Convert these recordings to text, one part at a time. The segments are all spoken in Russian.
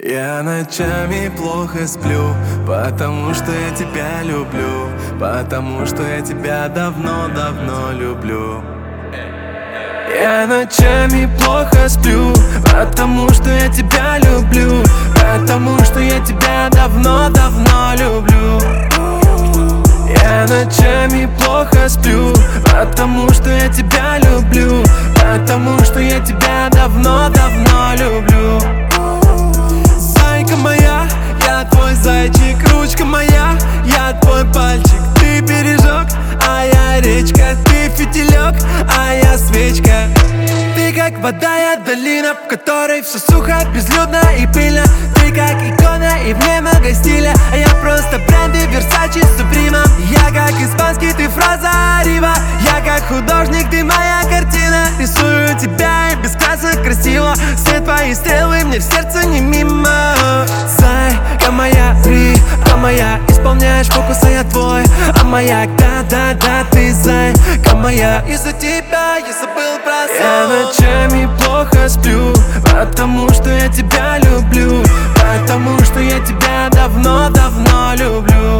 Я ночами плохо сплю, потому что я тебя люблю, потому что я тебя давно-давно люблю. Я ночами плохо сплю, потому что я тебя люблю, потому что я тебя давно-давно люблю. Я ночами плохо сплю, потому что я тебя люблю, потому что я тебя давно-давно люблю. Зайка моя, я твой зайчик, ручка моя, я твой пальчик. Ты бережок, а я речка, ты фитилек, а я свечка. Ты как вода, я долина, в которой все сухо, безлюдно и пыльно. Ты как икона и в ней много стиля, а я просто бренды Versace Suprema. Я как испанский, ты фраза Рива. Я как художник, ты моя картина. Рисую тебя и без красок красиво. Все твои стрелы мне в сердце не мимо. Зайка моя, река моя, исполняешь фокус, а я твой. А моя, да-да-да, ты зайка моя. Из-за тебя я забыл про сон. Я ночами плохо сплю, потому что я тебя люблю, потому что я тебя давно-давно люблю.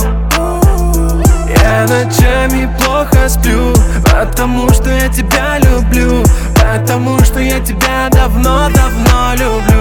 Я ночами плохо сплю, потому что я тебя люблю, потому что я тебя давно-давно люблю.